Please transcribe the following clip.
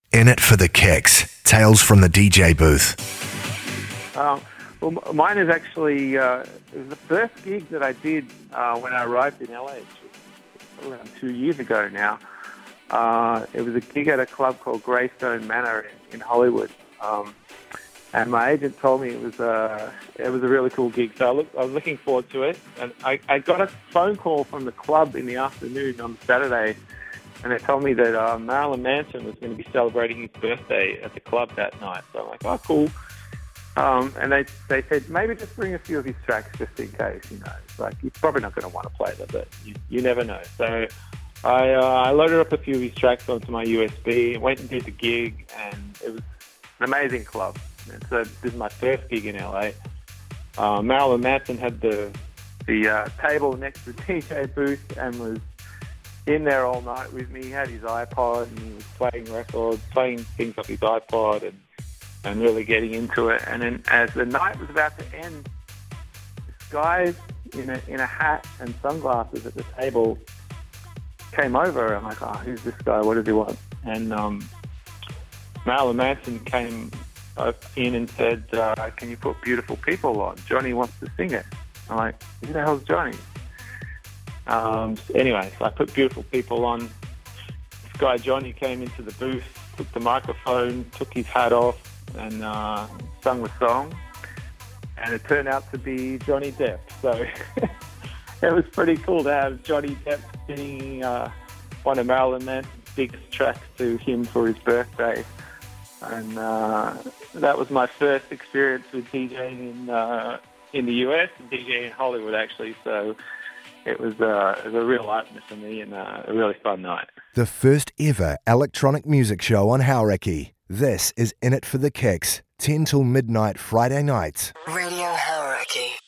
In it for the kicks. Tales from the DJ booth. Well, mine is actually it was the first gig that I did when I arrived in LA, which was around 2 years ago now. It was a gig at a club called Greystone Manor in Hollywood, and my agent told me it was a really cool gig. So I was looking forward to it, and I got a phone call from the club in the afternoon on Saturday, and they told me that Marilyn Manson was going to be celebrating his birthday at the club that night. So I'm like, oh, cool. And they said, maybe just bring a few of his tracks just in case, you know. It's like, you're probably not going to want to play them, but you never know. So I loaded up a few of his tracks onto my USB, went and did the gig, and it was an amazing club. And so this is my first gig in LA. Marilyn Manson had the table next to the DJ booth and was in there all night with me. He had his iPod and he was playing records, playing things off his iPod and really getting into it. And then as the night was about to end, this guy in a hat and sunglasses at the table came over. I'm like, oh, who's this guy? What does he want? And Marilyn Manson came in and said, can you put Beautiful People on? Johnny wants to sing it. I'm like, who the hell's Johnny? Anyway, so I put Beautiful People on. This guy Johnny came into the booth, took the microphone, took his hat off, and sung the song. And it turned out to be Johnny Depp. So it was pretty cool to have Johnny Depp singing one of Marilyn Manson's biggest tracks to him for his birthday. And that was my first experience with DJing in the US and DJing in Hollywood, actually. So it was a real eye-opener for me and a really fun night. The first ever electronic music show on Hauraki. This is In It for the Kicks, 10 till midnight Friday nights. Radio Hauraki.